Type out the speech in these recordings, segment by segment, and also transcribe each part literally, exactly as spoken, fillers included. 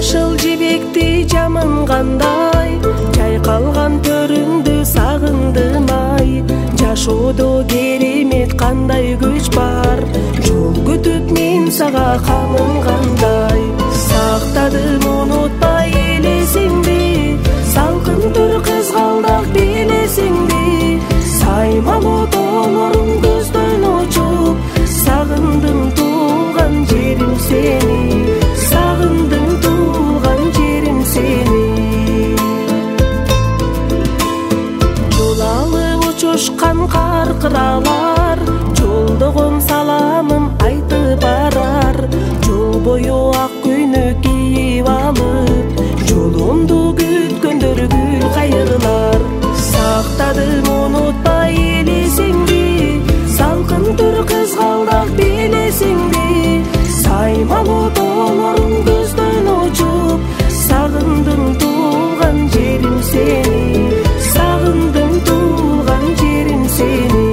жашыл жибекти жамынгандай, жайкалган төрүңдү сагындым ай. Жашоодо керемет кандай күч бар, жол күтүп мен сага камынгандай. Сактадым унутпай элесиңди, салкын түр кызгалдак белесиңди. Саймалуу тоолорум көздөн учуп, сагындым туулган жерим сени, сагындым туулган жерим сени. Жол алып учушкан каркыралар, жолдогон саламын айтып барар. Жол бою ак көйнөк кийип алып, жолумду күткөндөр гүл кайырлар. Сактадым унутпай элесиңди, салкын түр кызгалдак белесиңди. Саймалуу тоолорум көздөн учуп, сагындым туулган жерим сени, сагындым туулган жерим сени.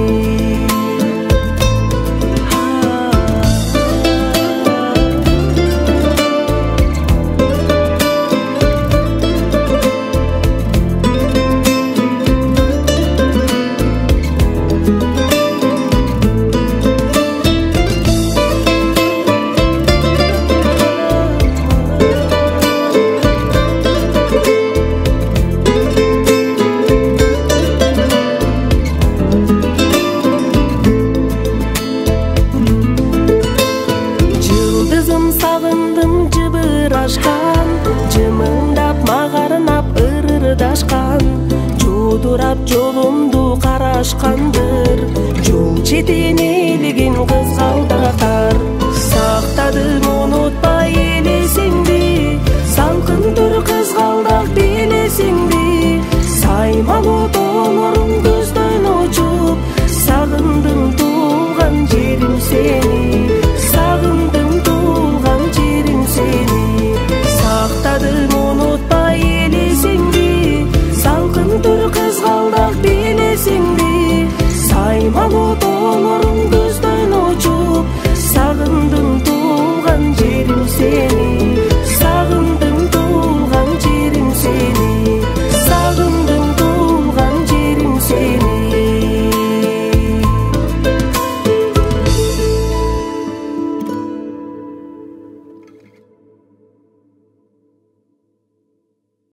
Сагындым жыбырашкан, жымыңдап мага арнап ырырдашкан. Жуудурап жолумду карашкандыр, жол четин элигин кызгалдатар. Сактадым унутпай элесиңди, салкын түр кызгалдак белесиңди. Саймалуу тоолорум көздөн учуп, сагындым туулган жерим сени, сагындым туулган жерим сени. Сактадым унутпай элесиңди, салкын түр кызгалдак белесиңди. Саймалуу тоолорум көздөн учуп, сагындым туулган жерим сени.